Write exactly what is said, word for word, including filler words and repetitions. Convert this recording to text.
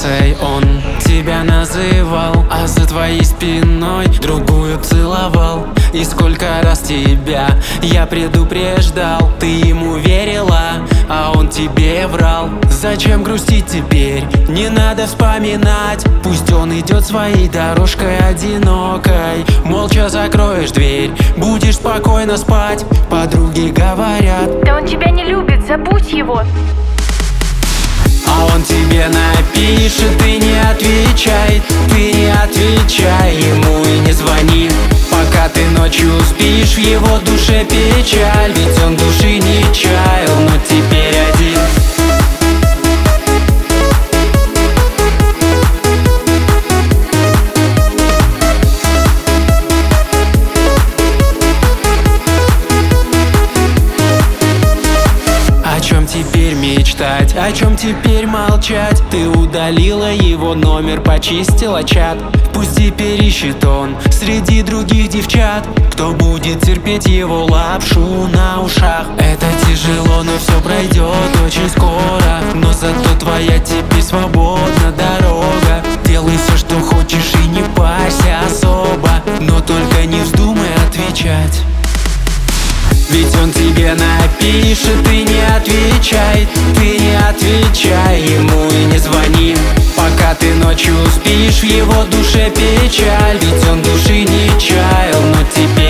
красоткой он тебя называл, а за твоей спиной другую целовал. И сколько раз тебя я предупреждал, ты ему верила, а он тебе врал. Зачем грустить теперь? Не надо вспоминать. Пусть он идет своей дорожкой одинокой. Молча закроешь дверь, будешь спокойно спать. Подруги говорят: да он тебя не любит, забудь его. А он тебе напишет, ты не отвечай, ты не отвечай ему и не звони. Пока ты ночью спишь, в его душе печаль, ведь он души не чаял, но теперь один. О чем теперь мечтать, о чем теперь молчать? Ты удалила его номер, почистила чат. Пусть теперь ищет он среди других девчат, кто будет терпеть его лапшу на ушах. Это тяжело, но все пройдет очень скоро. Но зато твоя теперь свободна дорога. Делай все, что хочешь, и не парься особо, но только не вздумай отвечать. Ведь он тебе напишет, ты не отвечай, ты не отвечай ему и не звони. Пока ты ночью спишь, в его душе печаль, ведь он души не чаял, но теперь